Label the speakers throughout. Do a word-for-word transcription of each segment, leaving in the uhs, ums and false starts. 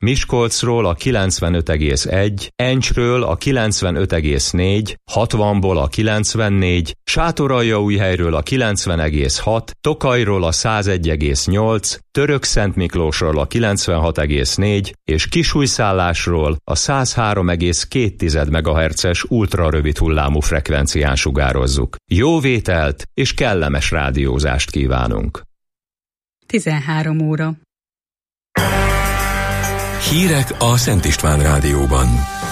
Speaker 1: Miskolcról a kilencvenöt egész egy, Encsről a kilencvenöt egész négy, hatvanból a kilencvennégy, Sátoraljaújhelyről a kilencven egész hat, Tokajról a száz egy egész nyolc, Törökszentmiklósról a kilencvenhat egész négy és Kisújszállásról a száz három egész két megahertzes ultrarövid hullámú frekvencián sugározzuk. Jó vételt és kellemes rádiózást kívánunk!
Speaker 2: tizenhárom óra.
Speaker 3: Hírek a Szent István Rádióban.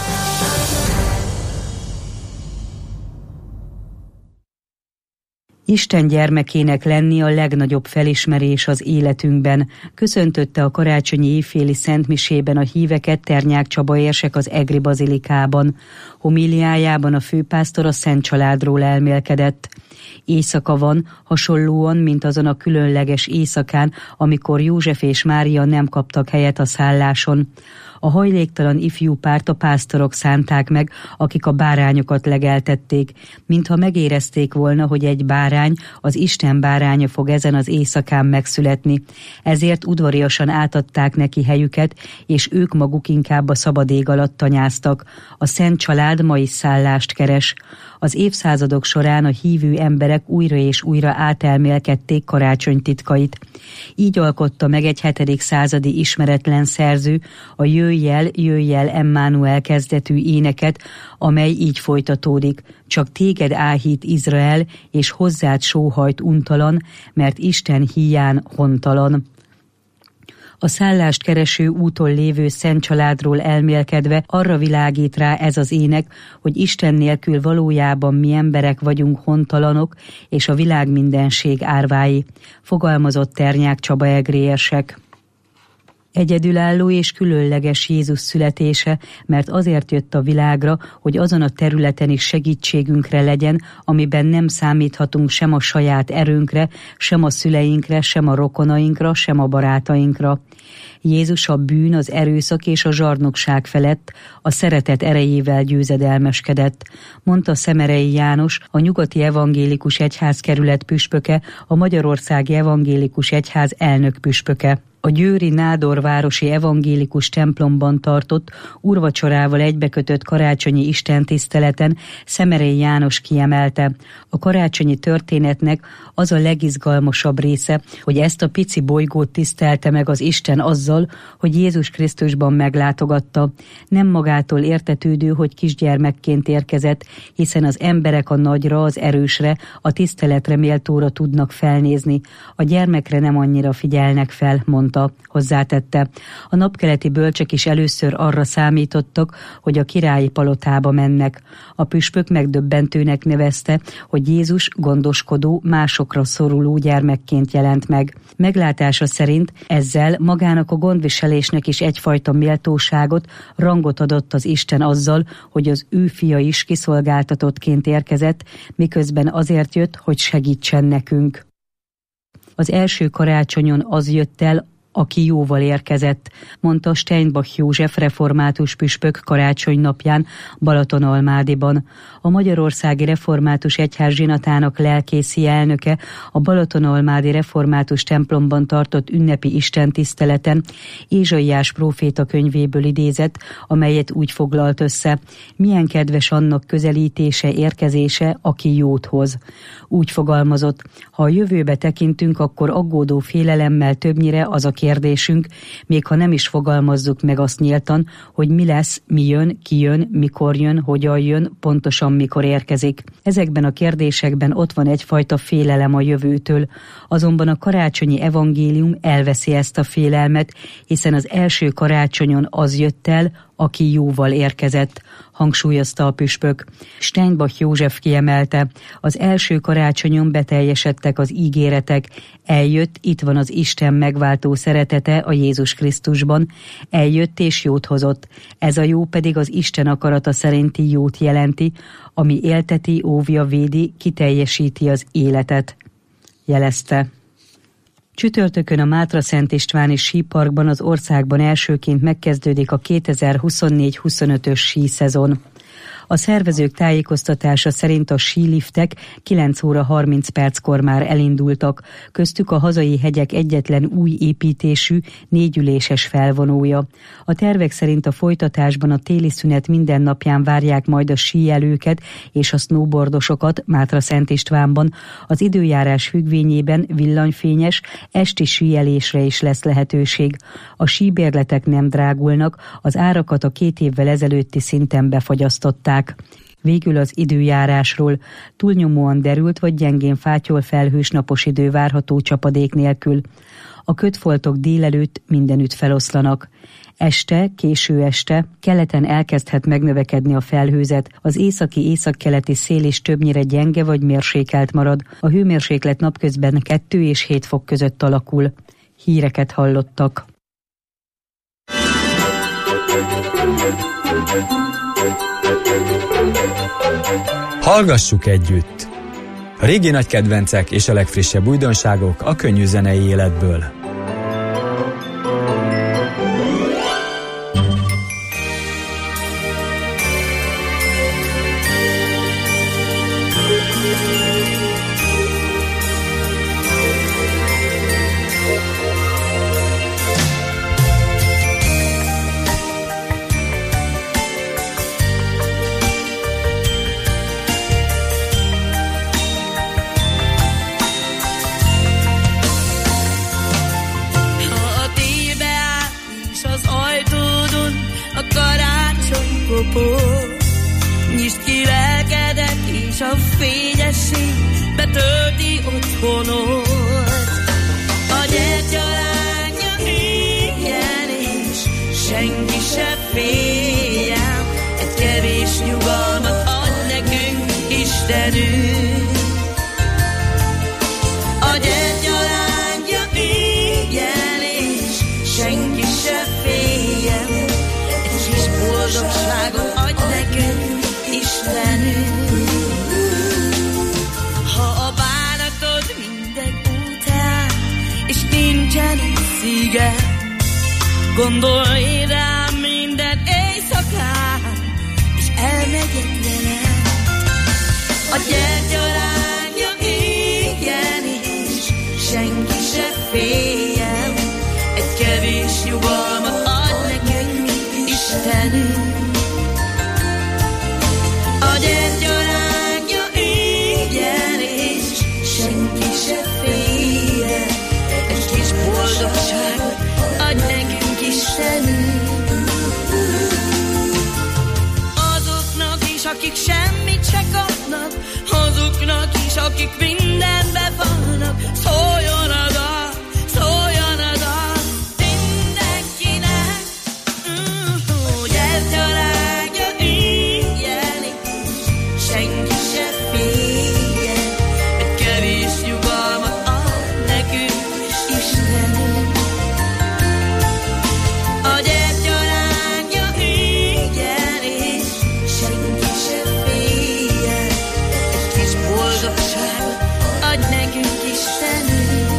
Speaker 2: Isten gyermekének lenni a legnagyobb felismerés az életünkben, köszöntötte a karácsonyi évféli szentmisében a híveket Ternyák Csaba érsek az Egri bazilikában. Homíliájában a főpásztor a Szent Családról elmélkedett. Éjszaka van, hasonlóan, mint azon a különleges éjszakán, amikor József és Mária nem kaptak helyet a szálláson. A hajléktalan ifjú párt a pásztorok szánták meg, akik a bárányokat legeltették, mintha megérezték volna, hogy egy bárány, az Isten báránya fog ezen az éjszakán megszületni. Ezért udvariasan átadták neki helyüket, és ők maguk inkább a szabad ég alatt tanyáztak. A Szent Család ma is szállást keres. Az évszázadok során a hívő emberek újra és újra átelmélkedték karácsony titkait. Így alkotta meg egy hetedik századi ismeretlen szerző a Jöjj el, jöjj el Emmanuel kezdetű éneket, amely így folytatódik. Csak téged áhít Izrael, és hozzád sóhajt untalan, mert Isten híján hontalan. A szállást kereső úton lévő Szent Családról elmélkedve arra világít rá ez az ének, hogy Isten nélkül valójában mi emberek vagyunk hontalanok, és a világ mindenség árvái, fogalmazott Ternyák Csaba egri érsek. Egyedülálló és különleges Jézus születése, mert azért jött a világra, hogy azon a területen is segítségünkre legyen, amiben nem számíthatunk sem a saját erőnkre, sem a szüleinkre, sem a rokonainkra, sem a barátainkra. Jézus a bűn, az erőszak és a zsarnokság felett a szeretet erejével győzedelmeskedett, mondta Szemerei János, a Nyugati Evangélikus Egyház kerület püspöke, a Magyarországi Evangélikus Egyház elnök püspöke. A győri Nádorvárosi evangélikus templomban tartott, úrvacsorával egybekötött karácsonyi istentiszteleten Szemerei János kiemelte: a karácsonyi történetnek az a legizgalmasabb része, hogy ezt a pici bolygót tisztelte meg az Isten azzal, hogy Jézus Krisztusban meglátogatta. Nem magától értetődő, hogy kisgyermekként érkezett, hiszen az emberek a nagyra, az erősre, a tiszteletre méltóra tudnak felnézni. A gyermekre nem annyira figyelnek fel, mondta. Hozzátette. A napkeleti bölcsek is először arra számítottak, hogy a királyi palotába mennek. A püspök megdöbbentőnek nevezte, hogy Jézus gondoskodó, másokra szoruló gyermekként jelent meg. Meglátása szerint ezzel magának a gondviselésnek is egyfajta méltóságot, rangot adott az Isten azzal, hogy az ő fia is kiszolgáltatottként érkezett, miközben azért jött, hogy segítsen nekünk. Az első karácsonyon az jött el, aki jóval érkezett, mondta Steinbach József református püspök karácsony napján Balatonalmádiban. A Magyarországi Református Egyház zsinatának lelkészi elnöke a Balatonalmádi Református templomban tartott ünnepi istentiszteleten Ézsaiás próféta könyvéből idézett, amelyet úgy foglalt össze: milyen kedves annak közelítése, érkezése, aki jót hoz. Úgy fogalmazott: ha a jövőbe tekintünk, akkor aggódó félelemmel többnyire az a kérdésünk, még ha nem is fogalmazzuk meg azt nyíltan, hogy mi lesz, mi jön, ki jön, mikor jön, hogyan jön, pontosan mikor érkezik. Ezekben a kérdésekben ott van egyfajta félelem a jövőtől, azonban a karácsonyi evangélium elveszi ezt a félelmet, hiszen az első karácsonyon az jött el, aki jóval érkezett, hangsúlyozta a püspök. Steinbach József kiemelte: az első karácsonyon beteljesedtek az ígéretek, eljött, itt van az Isten megváltó szeretete a Jézus Krisztusban, eljött és jót hozott. Ez a jó pedig az Isten akarata szerinti jót jelenti, ami élteti, óvja, védi, kiteljesíti az életet, jelezte. Csütörtökön a Mátra-Szent Istváni síparkban az országban elsőként megkezdődik a kétezer-huszonnégy-huszonötös síszezon. A szervezők tájékoztatása szerint a síliftek kilenc óra harminc perckor már elindultak, köztük a hazai hegyek egyetlen új építésű, négyüléses felvonója. A tervek szerint a folytatásban a téli szünet minden napján várják majd a síelőket és a snowboardosokat Mátra-Szent Istvánban. Az időjárás függvényében villanyfényes, esti síelésre is lesz lehetőség. A síbérletek nem drágulnak, az árakat a két évvel ezelőtti szinten befagyasztották. Végül az időjárásról. Túlnyomóan derült vagy gyengén fátyol felhős napos idő várható csapadék nélkül. A kötfoltok délelőtt mindenütt feloszlanak. Este, késő este keleten elkezdhet megnövekedni a felhőzet, az északi-északkeleti szél is többnyire gyenge vagy mérsékelt marad. A hőmérséklet napközben kettő és hét fok között alakul. Híreket hallottak.
Speaker 4: Hallgassuk együtt! A régi nagy kedvencek és a legfrissebb újdonságok a könnyű zenei életből.
Speaker 5: Nyisd ki lelkedet, és a fényesség betölti otthonod. A gyertyalánya éljen, és senki se féljen. Egy kevés nyugalmat ad nekünk Istenünk. A gyertyalánya éljen, és senki se féljen. Egy kis boldogságot adj nekünk Istenünk. Ha a bánatod minden után, és nincsen szíge, gondolj rám minden éjszakán, és elmegyek veled. A gyertyalánya éljen, és senki se féljen. Egy kevés nyugalmat adj nekünk Istenünk. A gyertyalánya éljen, és senki se féljen. Egy kis boldogságot adj nekünk Istenünk. Azoknak is, akik semmit se kapnak, azoknak is, akik mindenbe vannak, szóljon a dal, szóljon a dal mindenkinek. Uh-huh. Gyertyalánya éljen, senki se féljen. Egy kevés nyugalmat ad nekünk Istenünk. A gyertyalánya éljen, és senki se féljen. Egy kis boldogságot adj nekünk Istenünk.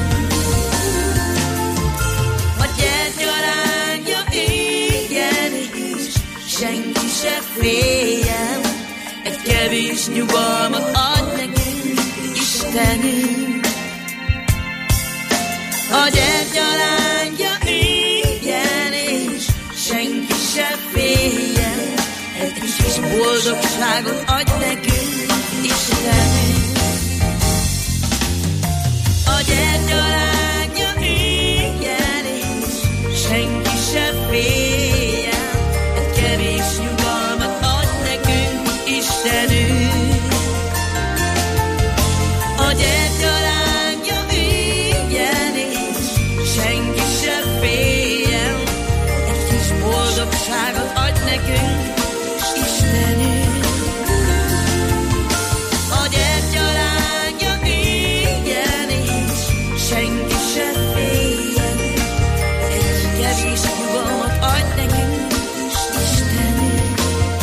Speaker 5: A gyertyalánya éljen, és senki se féljen. Egy kevés nyugalmat adj nekünk Istenünk. A gyertyalánya éljen, és senki se féljen. Egy kis boldogságot adj nekünk Istenünk. A gyertyalánya éljen, és senki se féljen. Egy kevés nyugalmat adj nekünk Istenünk. A gyertyalánya éljen, és senki se féljen. Egy kis boldogságot adj nekünk Istenünk. A gyertyalánya éljen, és senki se féljen. Egy kevés nyugalmat adj nekünk Istenünk.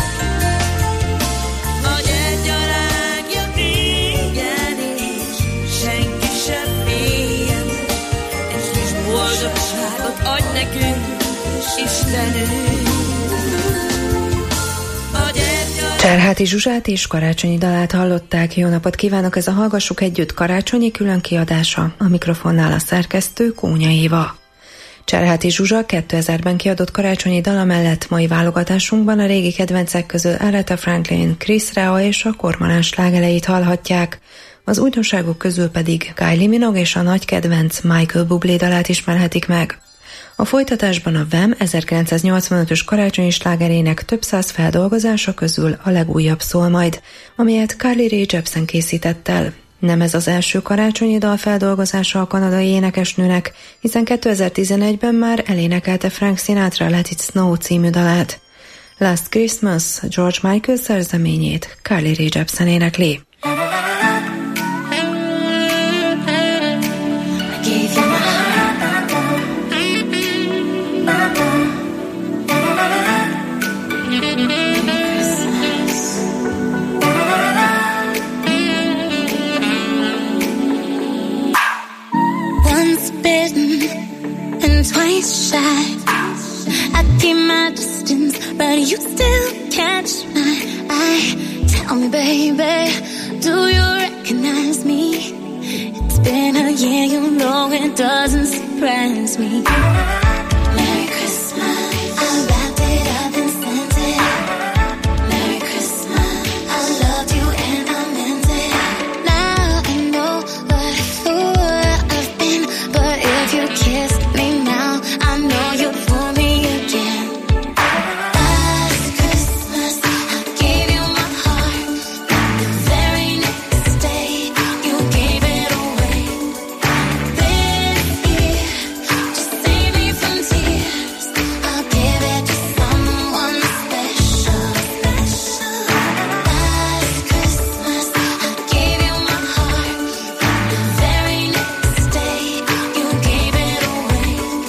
Speaker 5: A gyertyalánya éljen, és senki se féljen. Egy kis boldogságot adj nekünk Istenünk. A gyertyalánya
Speaker 6: Cserháti Zsuzsát és Karácsonyi dalát hallották. Jó napot kívánok, ez a Hallgassuk Együtt karácsonyi külön kiadása. A mikrofonnál a szerkesztő Kónya Éva. Cserháti Zsuzsa kétezerben kiadott karácsonyi dala mellett mai válogatásunkban a régi kedvencek közül Aretha Franklin, Chris Rea és a kormorán slágereit hallhatják. Az újdonságok közül pedig Kylie Minogue és a nagy kedvenc Michael Bublé dalát ismerhetik meg. A folytatásban a Wham ezerkilencszáznyolcvanötös karácsonyi slágerének több száz feldolgozása közül a legújabb szól majd, amelyet Carly Rae Jepsen készített el. Nem ez az első karácsonyi dal feldolgozása a kanadai énekesnőnek, hiszen kétezer-tizenegyben már elénekelte Frank Sinatra Let It Snow című dalát. Last Christmas George Michael szerzeményét Carly Rae Jepsen énekli.
Speaker 7: Twice shy, I keep my distance, but you still catch my eye. Tell me, baby, do you recognize me? It's been a year, you know it doesn't surprise me. Merry Christmas, I wrapped it up and sent it. Merry Christmas, I loved you and I meant it. Now I know what a fool I've been, but if you kiss I know you'll fool me again. Last Christmas, I gave you my heart. The very next day, you gave it away. This year, to save me from tears, I'll give it to someone special. Last Christmas, I gave you my heart. The very next day, you gave it away.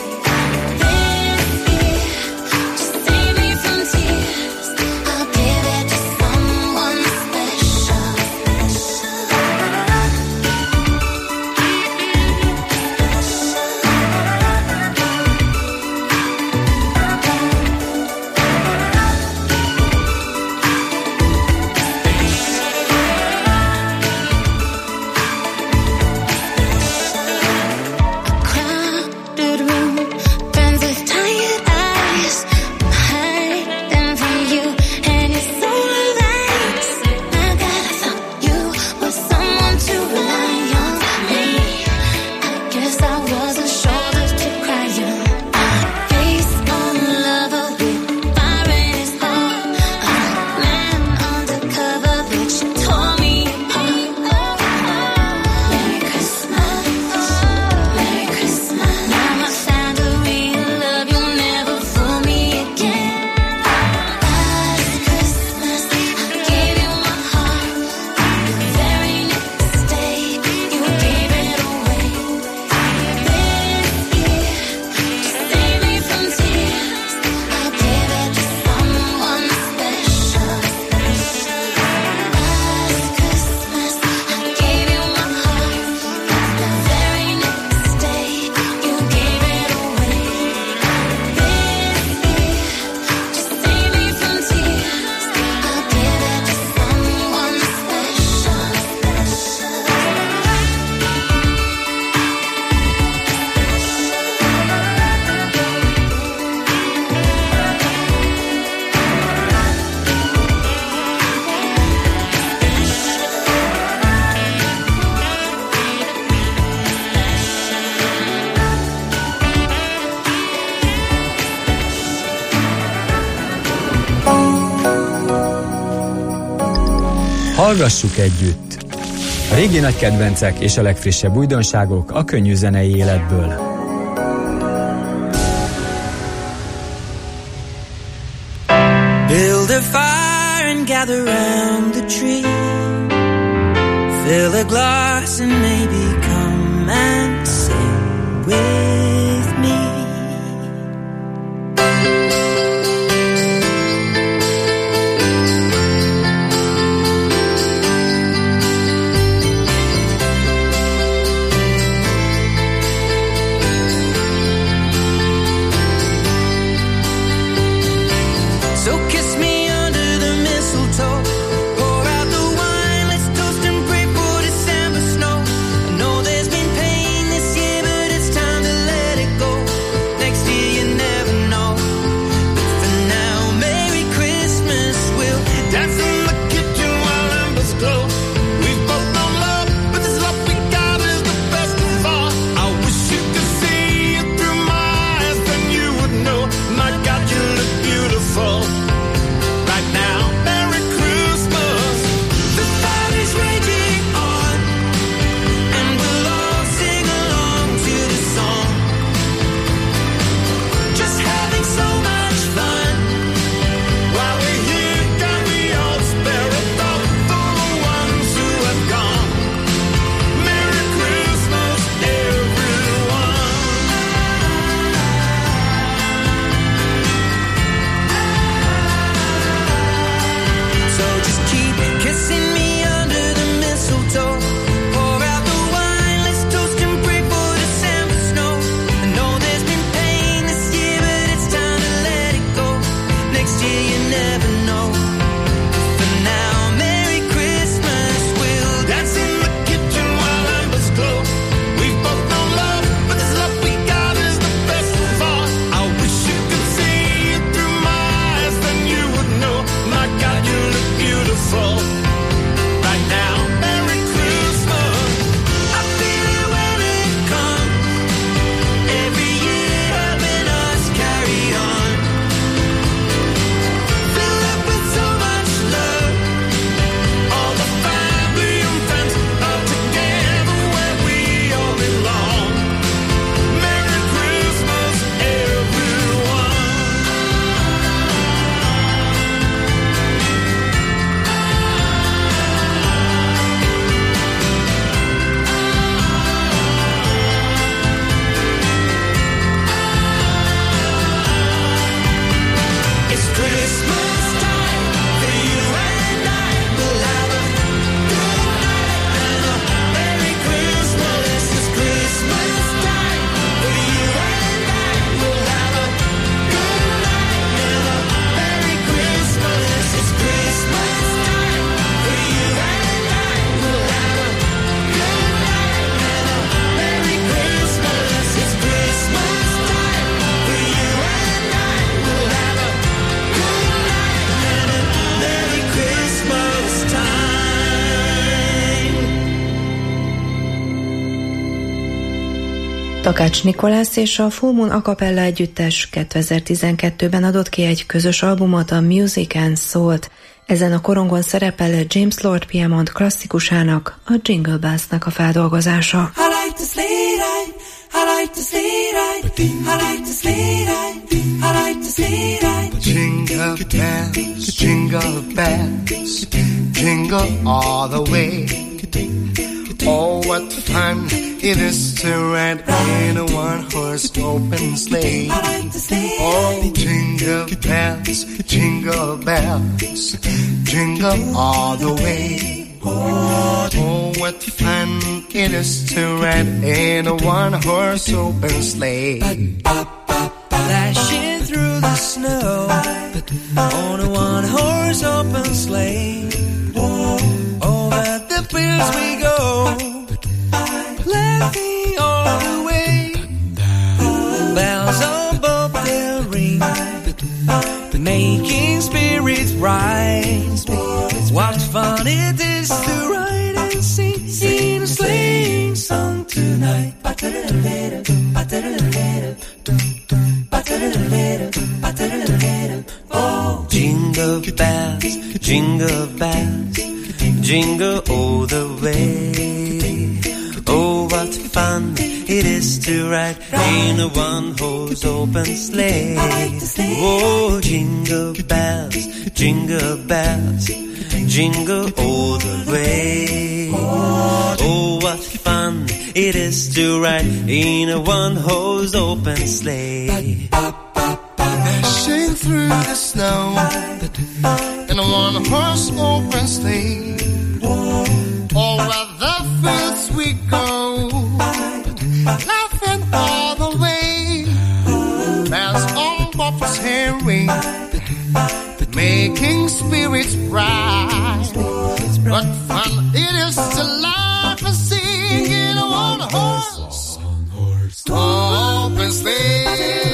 Speaker 4: Hallgassuk együtt! A régi nagy kedvencek és a legfrissebb újdonságok a könnyű zenei életből.
Speaker 8: Build a fire and gather round the tree. Fill a glass and maybe come and sing with me. So kiss me under the mistletoe.
Speaker 6: Takács Nikolász és a Full Moon a cappella együttes kétezer-tizenkettőben adott ki egy közös albumot, a Music and Soul-t. Ezen a korongon szerepel James Lord Piedmont klasszikusának, a Jingle Bells-nek a feldolgozása.
Speaker 8: I like to sleigh ride, I like to sleigh ride, I like to sleigh ride, I like to sleigh ride.
Speaker 9: Jingle bells, jingle bells, jingle all the way. Oh, what fun it is to ride in a one-horse open sleigh. Oh, jingle bells, jingle bells, jingle all the way. Oh, what fun it is to ride in a one-horse open sleigh.
Speaker 8: Dashing through the snow on a one-horse open sleigh. Over the fields we go, laughing all the way. Bells above the ring, making spirits rise. What fun it is to ride and sing in a sleighing song tonight. Oh, jingle bells, jingle bells, jingle all the way. Oh, what fun it is to ride in a one-horse open sleigh. Oh, jingle bells, jingle bells, jingle all the way. Oh, what fun it is to ride in a one-horse open sleigh.
Speaker 9: Dashing through the snow in a one-horse open sleigh. Over the fields we go, laughing all the way. Bells on bobtails hearing, making spirits rise. What fun it is to laugh and sing in a one-horse open sleigh.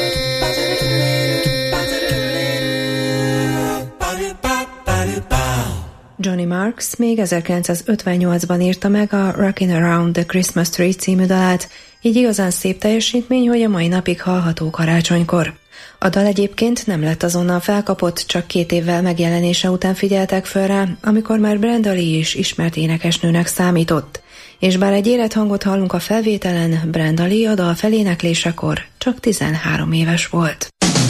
Speaker 6: Johnny Marks még ezerkilencszázötvennyolcban írta meg a Rockin' Around the Christmas Tree című dalát, így igazán szép teljesítmény, hogy a mai napig hallható karácsonykor. A dal egyébként nem lett azonnal felkapott, csak két évvel megjelenése után figyeltek föl rá, amikor már Brenda Lee is ismert énekesnőnek számított. És bár egy élethangot hallunk a felvételen, Brenda Lee a dal feléneklésekor csak tizenhárom éves volt.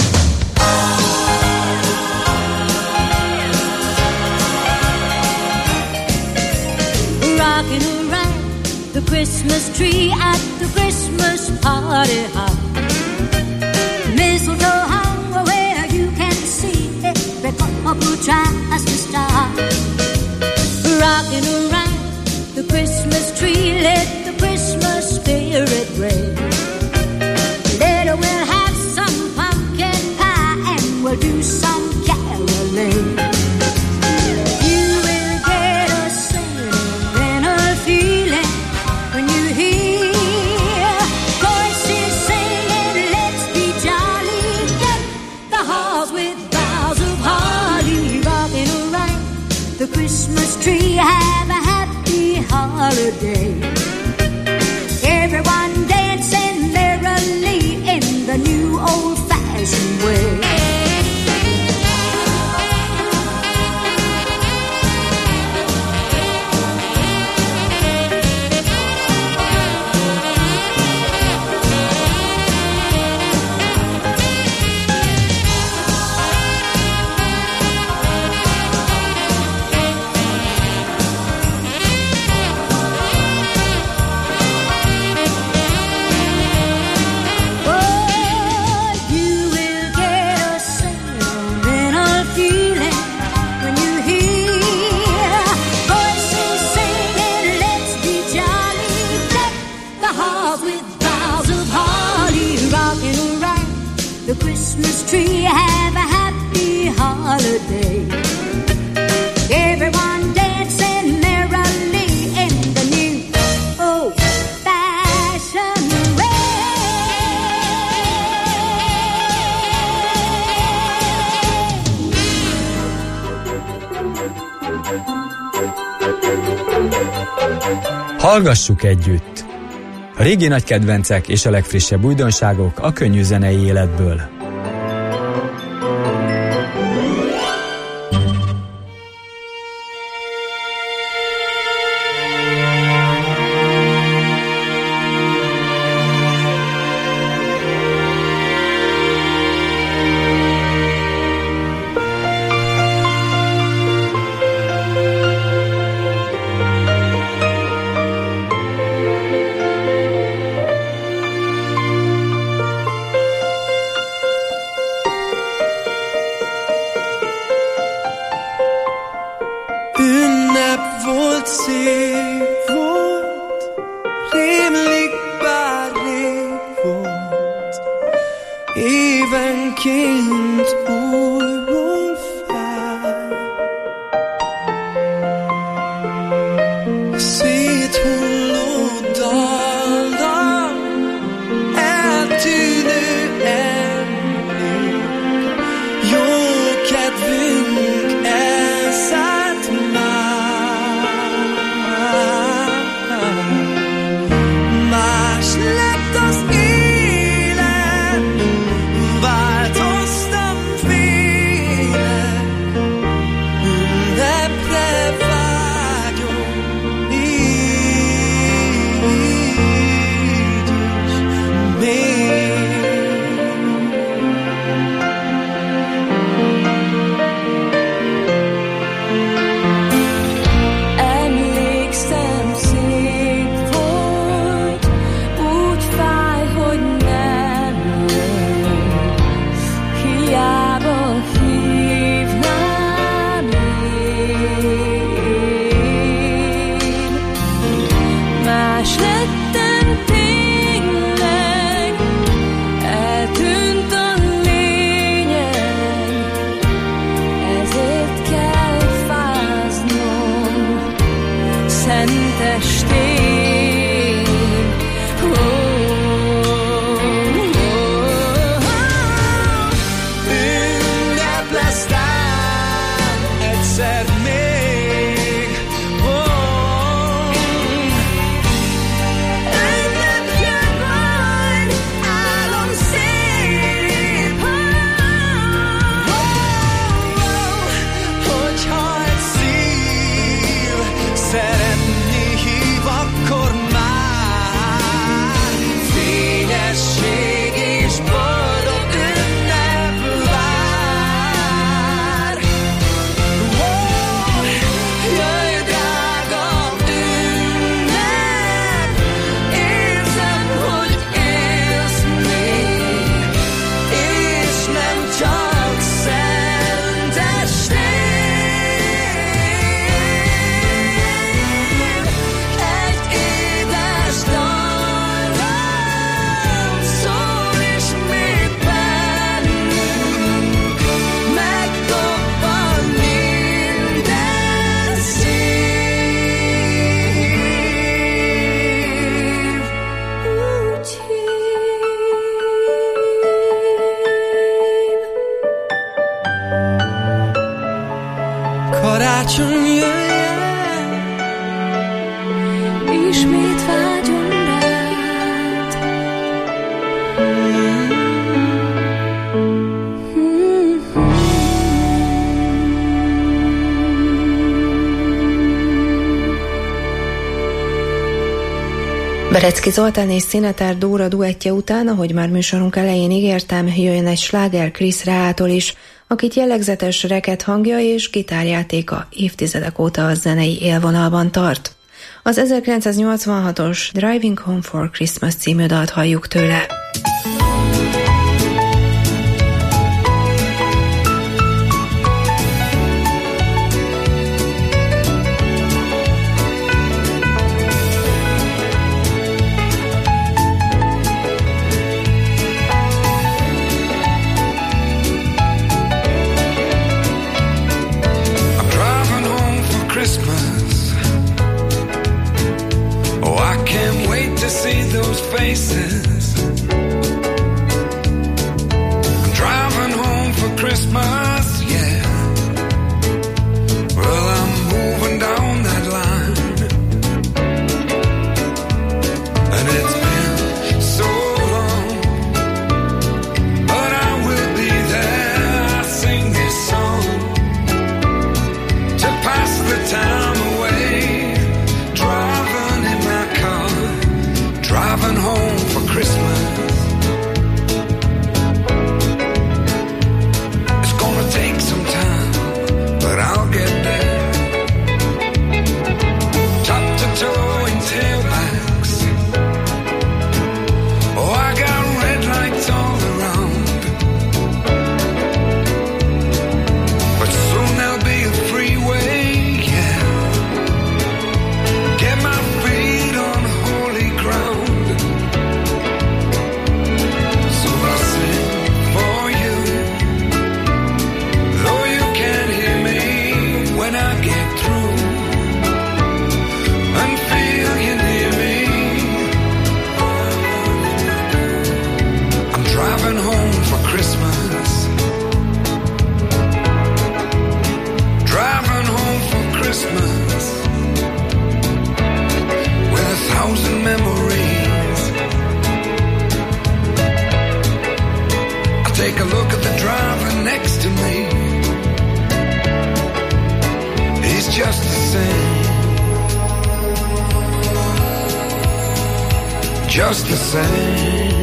Speaker 7: Rocking around the Christmas tree at the Christmas party hop. Mistletoe hung where you can see every couple tries to stop. Rocking around the Christmas tree, let the Christmas spirit reign. Later we'll have some pumpkin pie and we'll do some caroling. Christmas tree, have a happy holiday. Everyone dancing merrily in the new old-fashioned way. The Christmas tree, have a happy holiday. Everyone dancing merrily in the new old-fashioned
Speaker 4: way. Hallgassuk együtt! A régi nagy kedvencek és a legfrissebb újdonságok a könnyű zenei életből.
Speaker 6: Berecki Zoltán és Szinetár Dóra duettje után, ahogy már műsorunk elején ígértem, jöjjön egy sláger Chris Reától is, akit jellegzetes reket hangja és gitárjátéka évtizedek óta a zenei élvonalban tart. Az ezerkilencszáznyolcvanhatos Driving Home for Christmas című dalt halljuk tőle.
Speaker 10: And it's been just the same.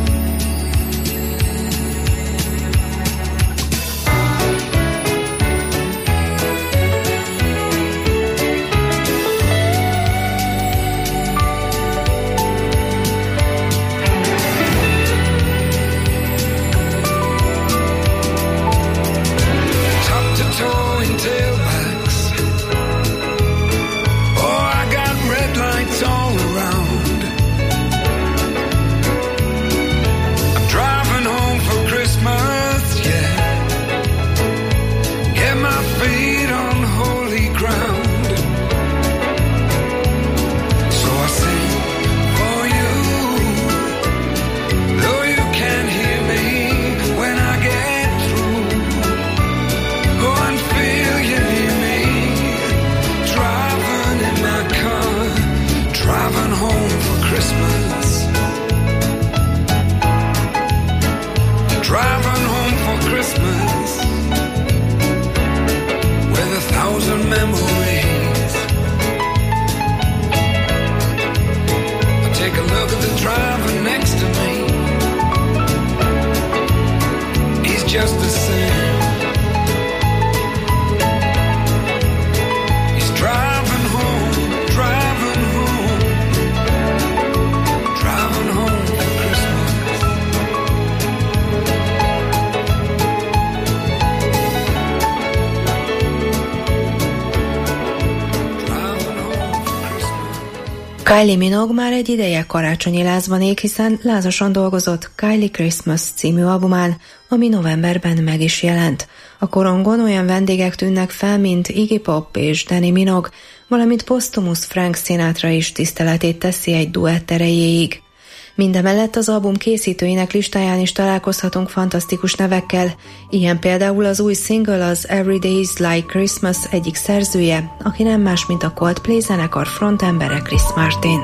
Speaker 6: Kylie Minogue már egy ideje karácsonyi lázban ég, hiszen lázasan dolgozott Kylie Christmas című albumán, ami novemberben meg is jelent. A korongon olyan vendégek tűnnek fel, mint Iggy Pop és Danny Minogue, valamint Postumus Frank Sinatra is tiszteletét teszi egy duett erejéig. Mindemellett az album készítőinek listáján is találkozhatunk fantasztikus nevekkel, ilyen például az új single az Every Day's Like Christmas egyik szerzője, aki nem más, mint a Coldplay zenekar frontembere Chris Martin.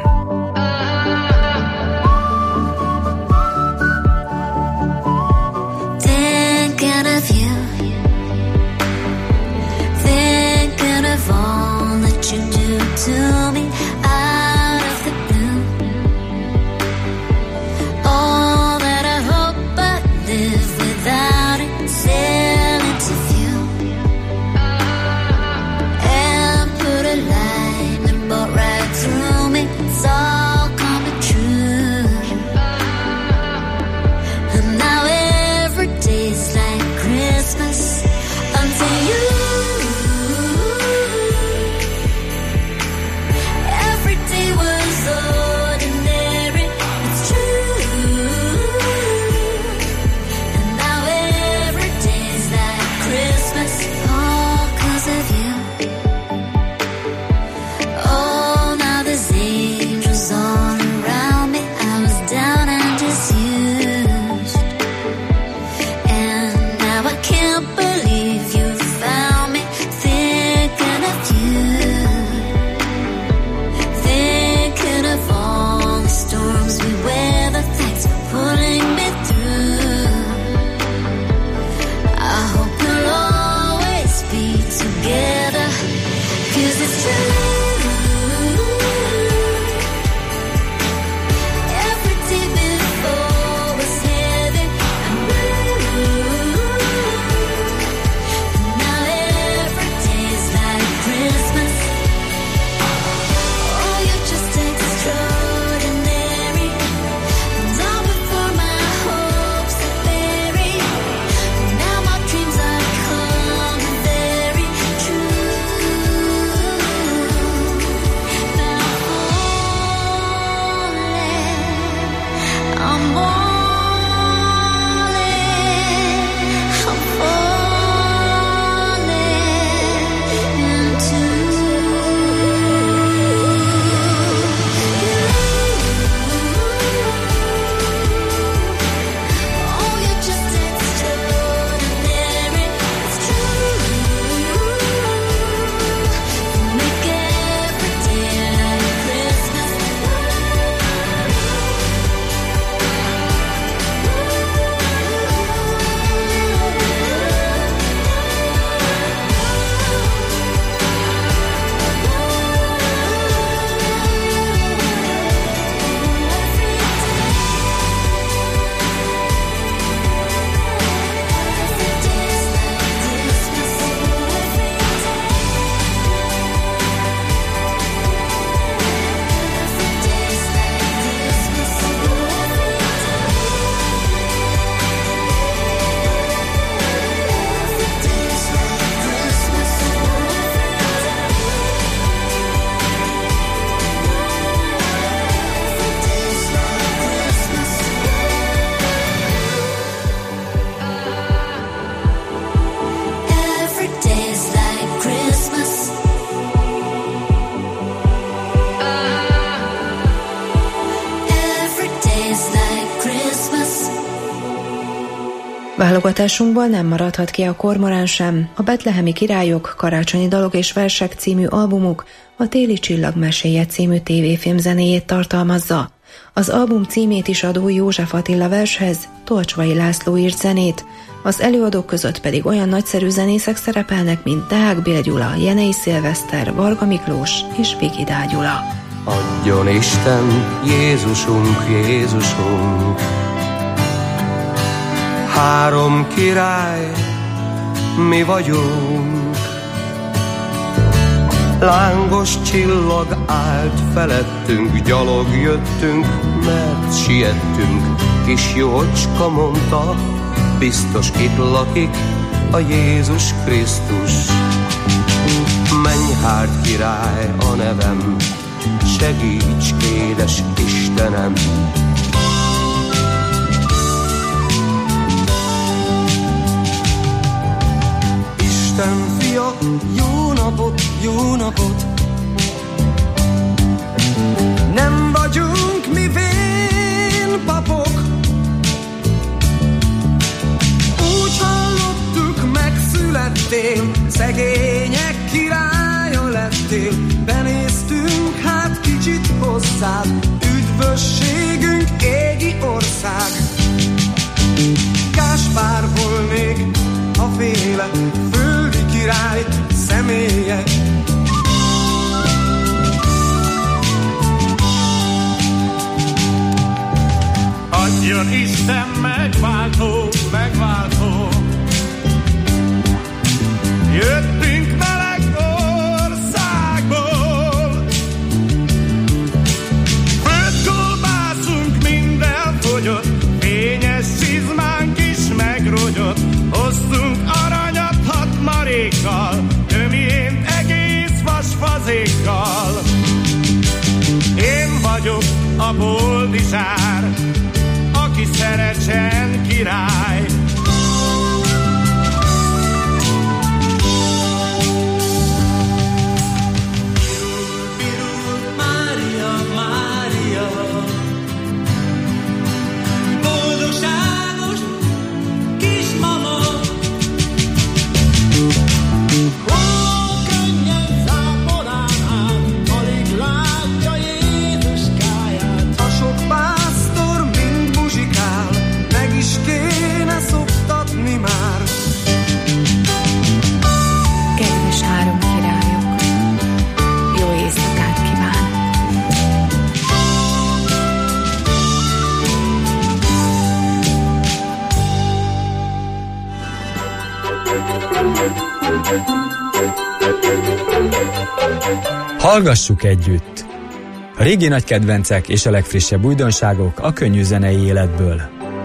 Speaker 7: Thinking of you, thinking of all that you do to me.
Speaker 6: Válogatásunkból nem maradhat ki a Kormorán sem. A Betlehemi Királyok, Karácsonyi dalok és versek című albumuk a Téli csillag meséje című tévéfilm zenéjét tartalmazza. Az album címét is adó József Attila vershez Tolcsvai László írt zenét, az előadók között pedig olyan nagyszerű zenészek szerepelnek, mint Deák Bél Gyula, Jenei Szilveszter, Varga Miklós és Vigidál Gyula.
Speaker 8: Adjon Isten, Jézusunk, Jézusunk, három király mi vagyunk. Lángos csillag állt felettünk, gyalog jöttünk, mert siettünk. Kis jócska mondta, biztos itt lakik a Jézus Krisztus. Menj hát király a nevem, segíts édes Istenem. Isten fia, jó napot, jó napot. Nem vagyunk mi vén papok, úgy hallottuk, megszülettél, szegények királya lettél. Benéztünk hát kicsit hozzád, üdvösségünk égi ország. Gáspár volnék a féle földi király személye.
Speaker 11: Adjon Isten megváltó, megváltó. Jöttünk meleg országból, földkolbászunk minden fogyott, fényes csizmánk is megrogyott. Hoztunk aranyat hat marékkal, tömjént egész vasfazékkal. Én vagyok a boldizsár, aki szerecsen király.
Speaker 4: Hallgassuk együtt! A régi nagy kedvencek és a legfrissebb újdonságok a könnyű zenei életből.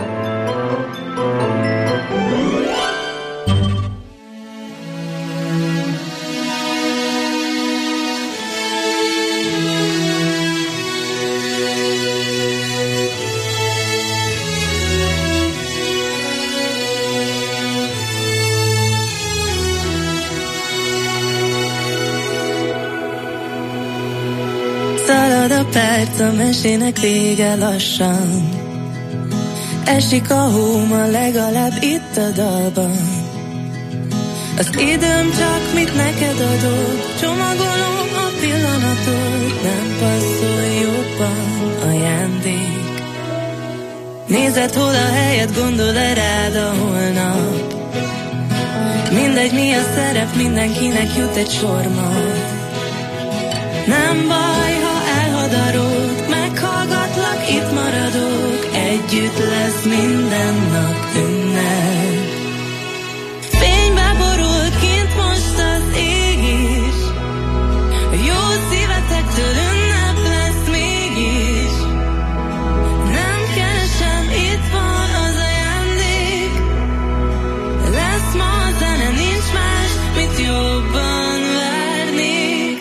Speaker 5: Szalad a perc, a mesének vége lassan. Esik a hó, ma legalább itt a dalban. Az időm csak mit neked adok, csomagolom a pillanatot, nem passzol jobban ajándék. Nézed, hol a helyed, gondol-e rád a holnap. Mindegy, mi a szerep, mindenkinek jut egy sor majd. Nem baj, ha elhadarod, meghallgatlak, itt maradok, együtt lesz minden nap ünnep. Fénybe borult kint most az ég is, a jó szívetektől ünnep lesz mégis. Nem keresem, itt van az ajándék, lesz ma a zene, nincs más, mit jobban várnék.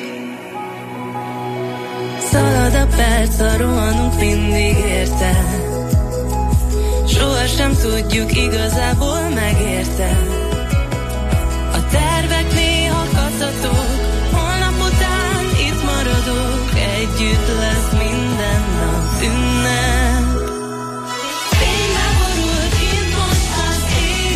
Speaker 5: Szalad a perc, a rohanunk mindig érte, sohasem tudjuk igazából megérte. A tervek néha kaszatok, holnap után itt maradok, együtt lesz minden nap ünnep. Fénybe borult kint most az ég.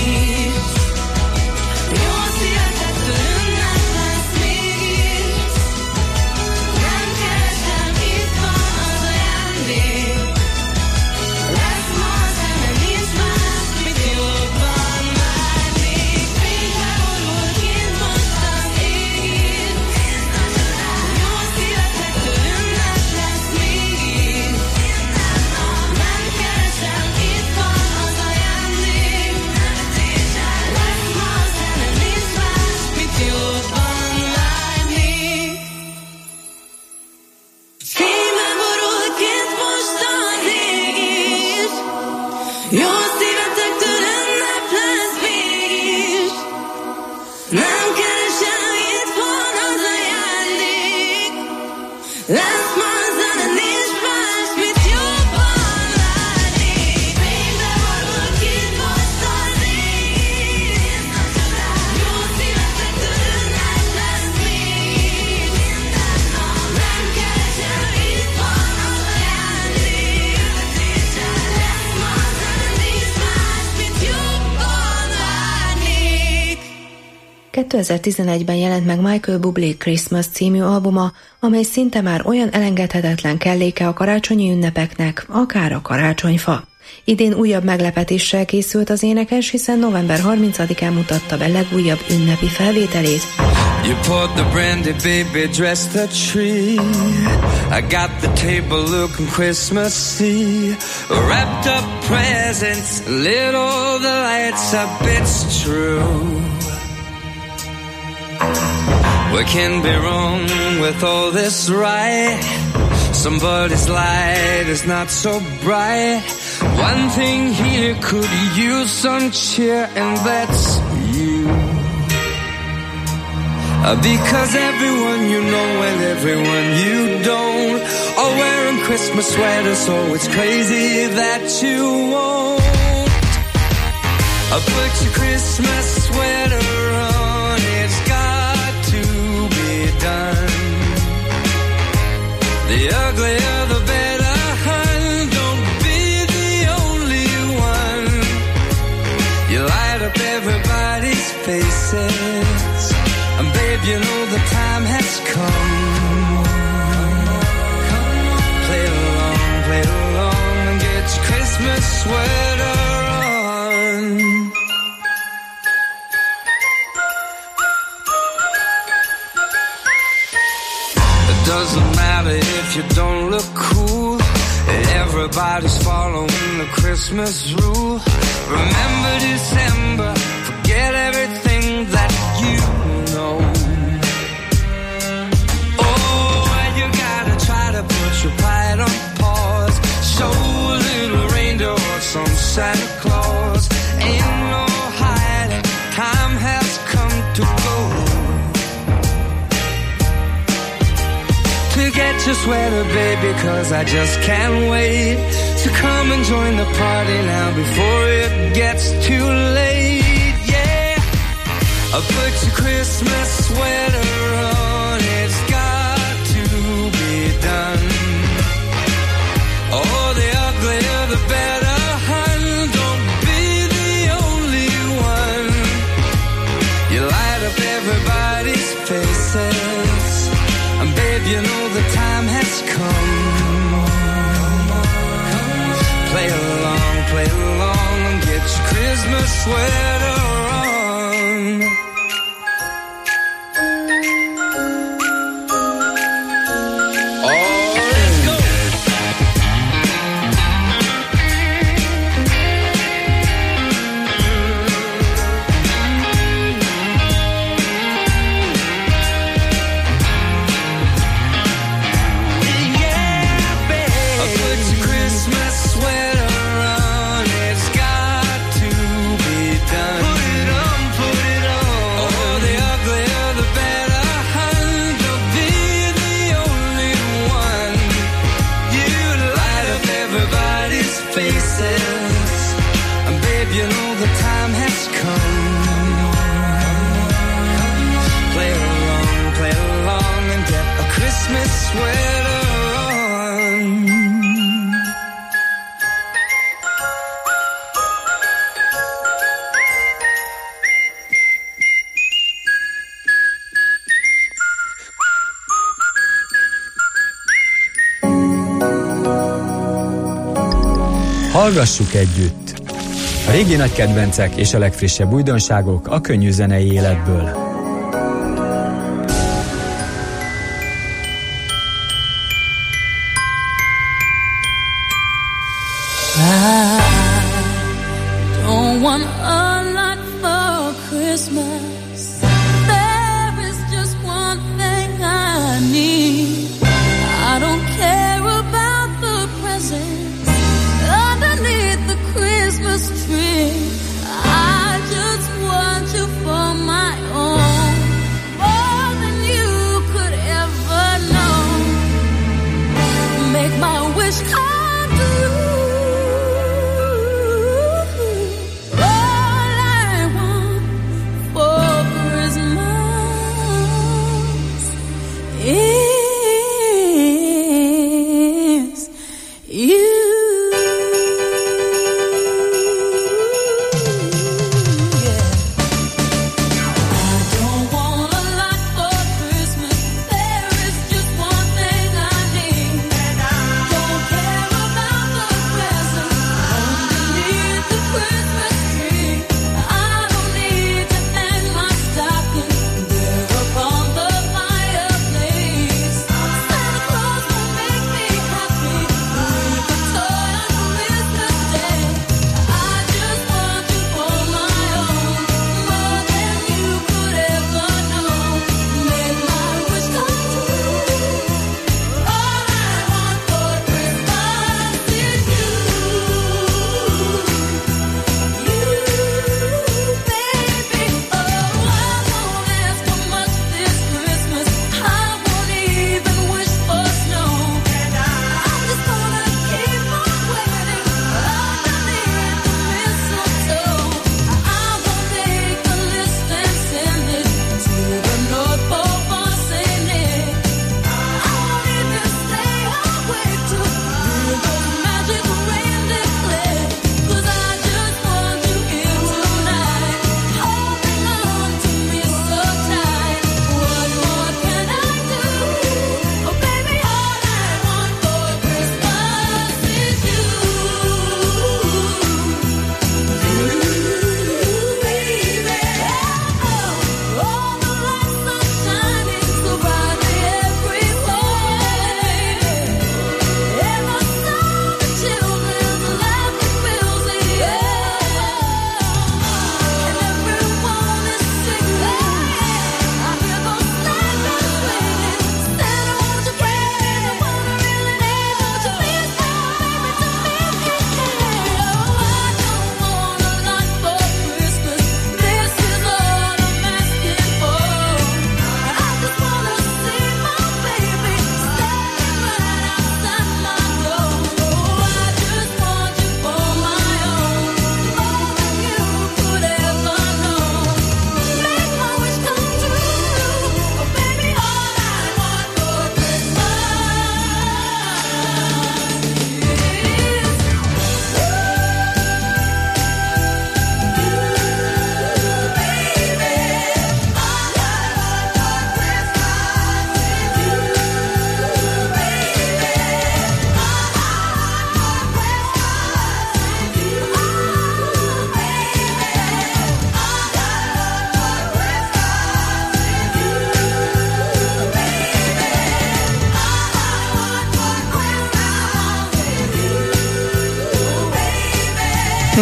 Speaker 6: kétezer-tizenegyben jelent meg Michael Bublé Christmas című albuma, amely szinte már olyan elengedhetetlen kelléke a karácsonyi ünnepeknek, akár a karácsonyfa. Idén újabb meglepetéssel készült az énekes, hiszen november harmincadikán mutatta be legújabb ünnepi felvételét.
Speaker 10: You put the brandy baby, dress the tree. I got the table looking Christmassy. Wrapped up presents, lit all the lights up, it's true. What can be wrong with all this, right? Somebody's light is not so bright. One thing here could use some cheer, and that's you. Uh, because everyone you know and everyone you don't are wearing Christmas sweaters, so it's crazy that you won't. Uh, put your Christmas sweater on, it's got to be done. The uglier the better, hun, don't be the only one. You light up everybody's faces, and babe, you know the time has come. Play along, play along, and get your Christmas sweater on. It doesn't matter if you don't look cool. Everybody's following the Christmas rule. Remember December, forget everything that you know. Oh, and you gotta try to put your pride on pause. Show a little reindeer or some Santa Claus. Ain't no hiding, time has come to go. To get your sweater, baby, cause I just can't wait to come and join the party now before it gets too late. Yeah, I'll put your Christmas sweater on, it's got to be done. Oh, the uglier the better, hun, don't be the only one. You light up everybody's faces, and babe, you know the time has come. Play along, play along, and get your Christmas sweater on. Oh, let's go. Christmas sweater on.
Speaker 4: Hallgassuk együtt! A régi nagy kedvencek és a legfrissebb újdonságok a könnyű zenei életből.
Speaker 5: Don't want a lot for Christmas. There is just one thing I need. I don't care about the presents underneath the Christmas tree. I just want you for my own, more than you could ever know. Make my wish come true. All I want for Christmas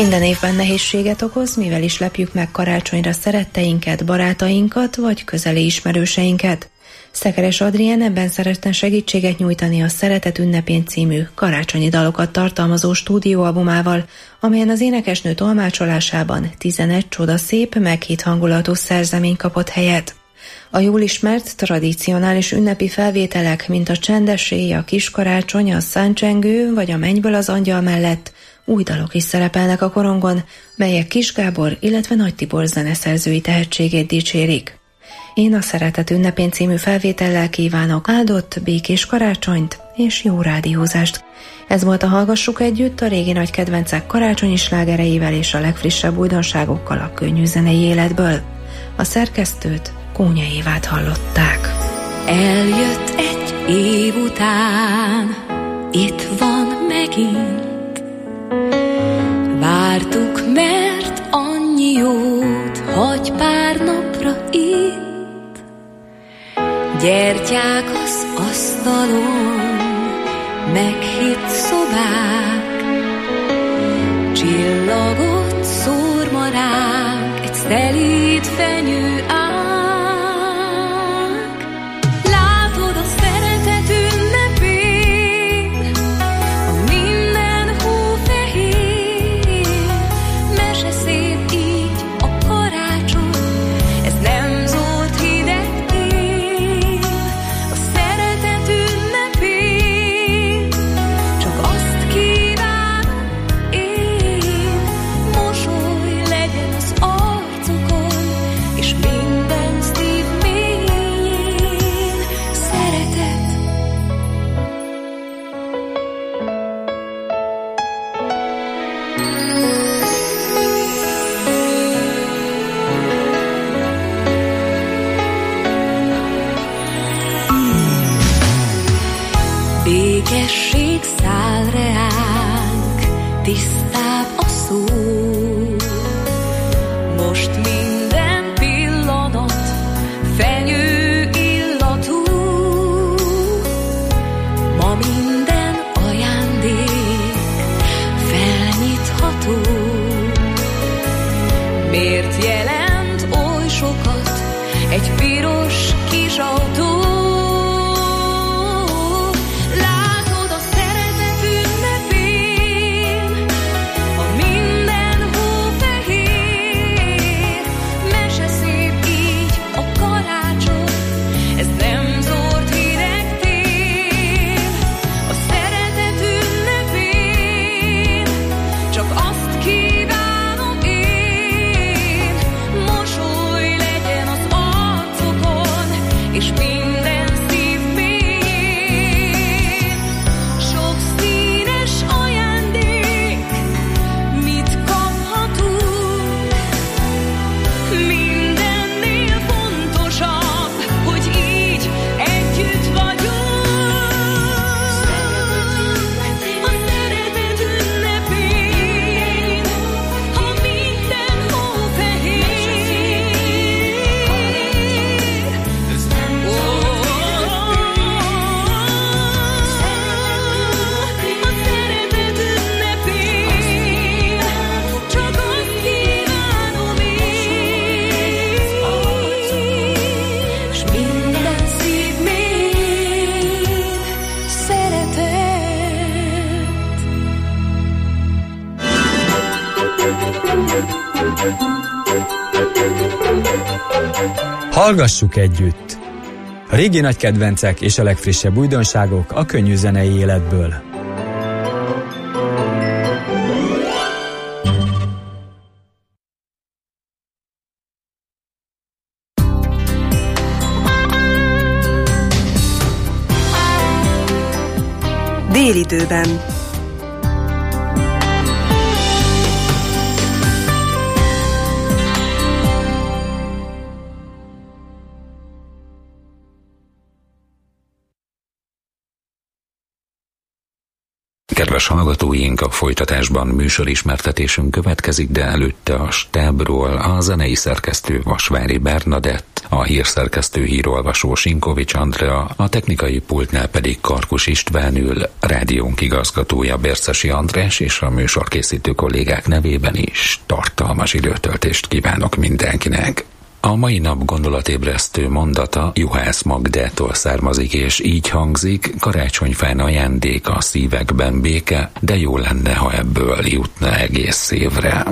Speaker 6: Minden évben nehézséget okoz, mivel is lepjük meg karácsonyra szeretteinket, barátainkat vagy közeli ismerőseinket. Szekeres Adrien ebben szeretne segítséget nyújtani a Szeretet ünnepén című karácsonyi dalokat tartalmazó stúdióalbumával, amelyen az énekesnő tolmácsolásában tizenegy csodaszép, meghitt hangulatú szerzemény kapott helyet. A jól ismert, tradicionális ünnepi felvételek, mint a Csendes éj, a Kiskarácsony, a Száncsengő vagy a Mennyből az angyal mellett új dalok is szerepelnek a korongon, melyek Kis Gábor, illetve Nagy Tibor zeneszerzői tehetségét dicsérik. Én a Szeretet ünnepén című felvétellel kívánok áldott, békés karácsonyt és jó rádiózást. Ez volt a Hallgassuk együtt, a régi nagy kedvencek karácsonyi slágereivel és a legfrissebb újdonságokkal a könnyű zenei életből. A szerkesztőt, Kónya Évát hallották.
Speaker 5: Eljött egy év után, itt van megint. Vártuk, mert annyi jót hagy pár napra itt. Gyertyák az asztalon, meghitt szobák, csillagot szórma ránk egy szelíd fenyő ág. Látod a szeretet ünnepén, a minden hófehér, mese szép így a karácsony, ez nem zolt hideg él. A szeretet ünnepén csak azt kívánom én, mosoly legyen az arcukon, és minden szív mélyén szeretet. Békesség száll reánk, tisztább a szó. Most minden pillanat fenyő illatú. Ma minden ajándék felnyitható. Miért jelent oly sokat egy piros kis autó? Látod a szeretet ünnepén, a minden hófehér, mese szép így a karácsony, ez nem zord hideg tél. A szeretet ünnepén csak azt kívánom én, mosoly legyen az arcokon, és minden szív mélyén. Sok színes ajándék, mit kaphatunk? Mindennél fontosabb, hogy így együtt vagyunk. A szeretet ünnepén, ha minden hófehér, ez nem zolt hideg tél. A szeretet ünnepén csak azt kívánom én, s minden szív mélyén szeretet.
Speaker 4: Hallgassuk együtt! A régi nagy kedvencek és a legfrissebb újdonságok a könnyű zenei életből.
Speaker 12: Délidőben.
Speaker 13: Kedves hallgatóink, a folytatásban műsorismertetésünk következik, de előtte a stábról a zenei szerkesztő Vasvári Bernadett, a hírszerkesztő hírolvasó Sinkovics Andrea, a technikai pultnál pedig Karkus István ül, rádiónk igazgatója Bércesi András, és a műsorkészítő kollégák nevében is tartalmas időtöltést kívánok mindenkinek. A mai nap gondolatébresztő mondata Juhász Magdától származik, és így hangzik: karácsonyfán ajándék a szívekben béke, de jó lenne, ha ebből jutna egész évre.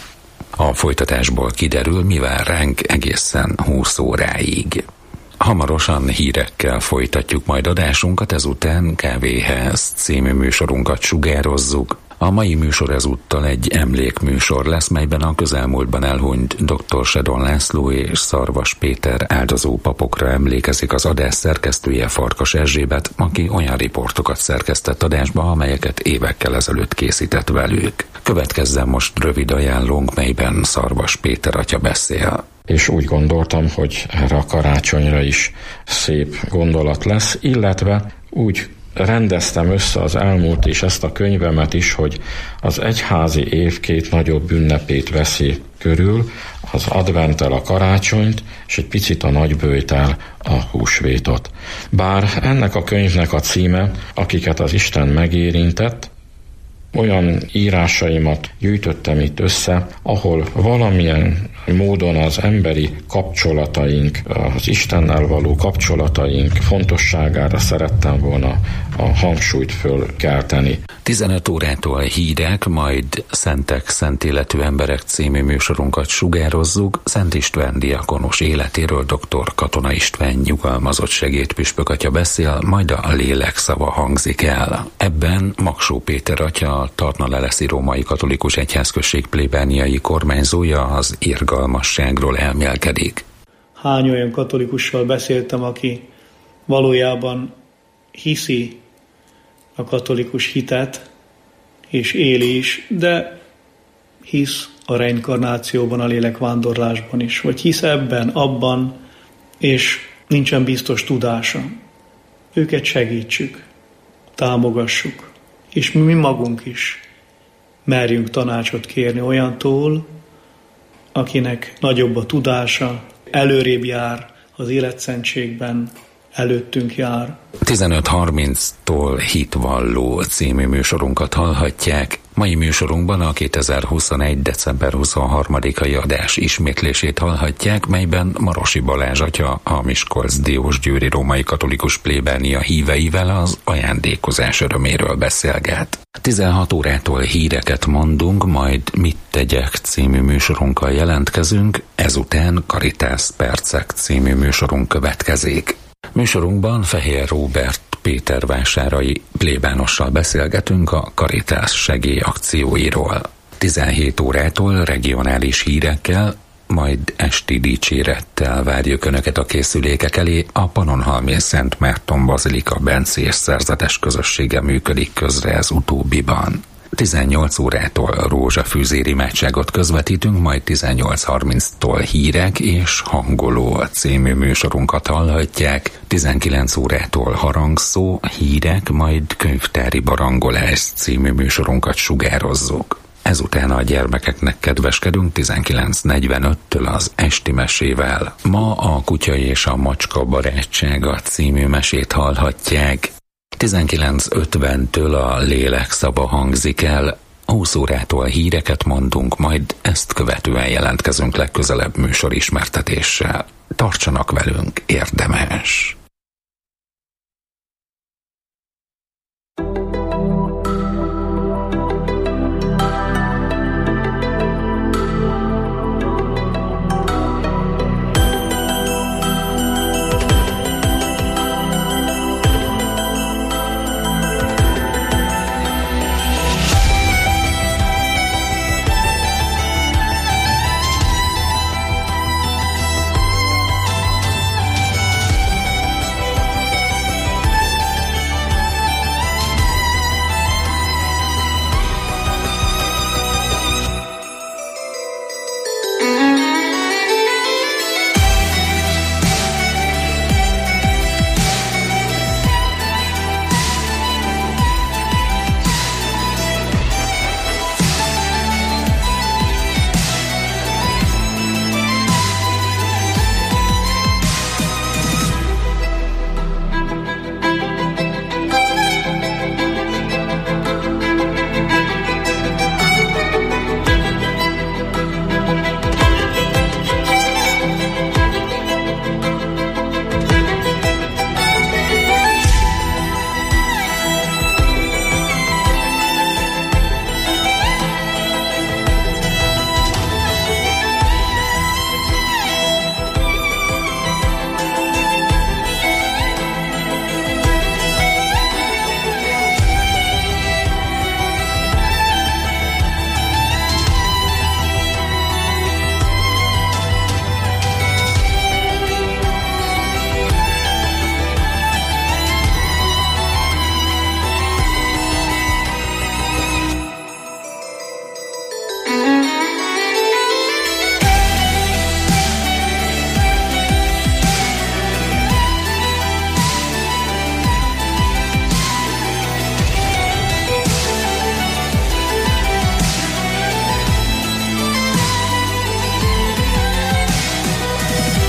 Speaker 13: A folytatásból kiderül, mi vár ránk egészen húsz óráig. Hamarosan hírekkel folytatjuk majd adásunkat, ezután Kávéház című műsorunkat sugározzuk. A mai műsor ezúttal egy emlékműsor lesz, melyben a közelmúltban elhunyt dr. Sedon László és Szarvas Péter áldozó papokra emlékezik az adás szerkesztője, Farkas Erzsébet, aki olyan riportokat szerkesztett adásba, amelyeket évekkel ezelőtt készített velük. Következzen most rövid ajánlónk, melyben Szarvas Péter atya beszél.
Speaker 14: És úgy gondoltam, hogy erre a karácsonyra is szép gondolat lesz, illetve úgy rendeztem össze az elmúlt és ezt a könyvemet is, hogy az egyházi év két nagyobb ünnepét veszi körül, az adventtel a karácsonyt, és egy picit a nagyböjttel a húsvétot. Bár ennek a könyvnek a címe, akiket az Isten megérintett, olyan írásaimat gyűjtöttem itt össze, ahol valamilyen módon az emberi kapcsolataink, az Istennel való kapcsolataink fontosságára szerettem volna a hangsúlyt fölkelteni.
Speaker 13: tizenöt órától hírek, majd Szentek, Szentéletű Emberek című műsorunkat sugározzuk. Szent István diakonus életéről dr. Katona István nyugalmazott segédpüspök atya beszél, majd a lélek szava hangzik el. Ebben Magsó Péter atya, a Tarnaleleszi Római Katolikus Egyházközség plébániai kormányzója az irgalmasságról elmélkedik.
Speaker 15: Hány olyan katolikussal beszéltem, aki valójában hiszi a katolikus hitet, és éli is, de hisz a reinkarnációban, a lélekvándorlásban is, vagy hisz ebben, abban, és nincsen biztos tudása. Őket segítsük, támogassuk, és mi magunk is merjünk tanácsot kérni olyantól, akinek nagyobb a tudása, előrébb jár az életszentségben, előttünk jár.
Speaker 13: tizenöt harminctól Hitvalló című műsorunkat hallhatják. Mai műsorunkban a kétezer-huszonegy. december huszonharmadikai adás ismétlését hallhatják, melyben Marosi Balázs atya, a Miskolc-Diósgyőri Római Katolikus plébánia híveivel az ajándékozás öröméről beszélget. tizenhat órától híreket mondunk, majd Mit tegyek című műsorunkkal jelentkezünk, ezután Karitász Percek című műsorunk következik. Műsorunkban Fehér Róbert pétervásárai plébánossal beszélgetünk a Karitász segélyakcióiról. tizenhét órától regionális hírekkel, majd esti dicsérettel várjuk Önöket a készülékek elé. A Pannonhalmi Szent Márton Bazilika bencés szerzetes közössége működik közre ez utóbbiban. tizennyolc órától rózsafűzér imádságot közvetítünk, majd tizennyolc harminctól hírek és Hangoló című műsorunkat hallhatják. tizenkilenc órától harangszó, hírek, majd könyvtári barangolás című műsorunkat sugározzuk. Ezután a gyermekeknek kedveskedünk tizenkilenc negyvenöttől az esti mesével. Ma a Kutya és a Macska barátsága című mesét hallhatják. tizenkilenc ötventől a lélek szava hangzik el, húsz órától híreket mondunk, majd ezt követően jelentkezünk legközelebb műsorismertetéssel. Tartsanak velünk, érdemes!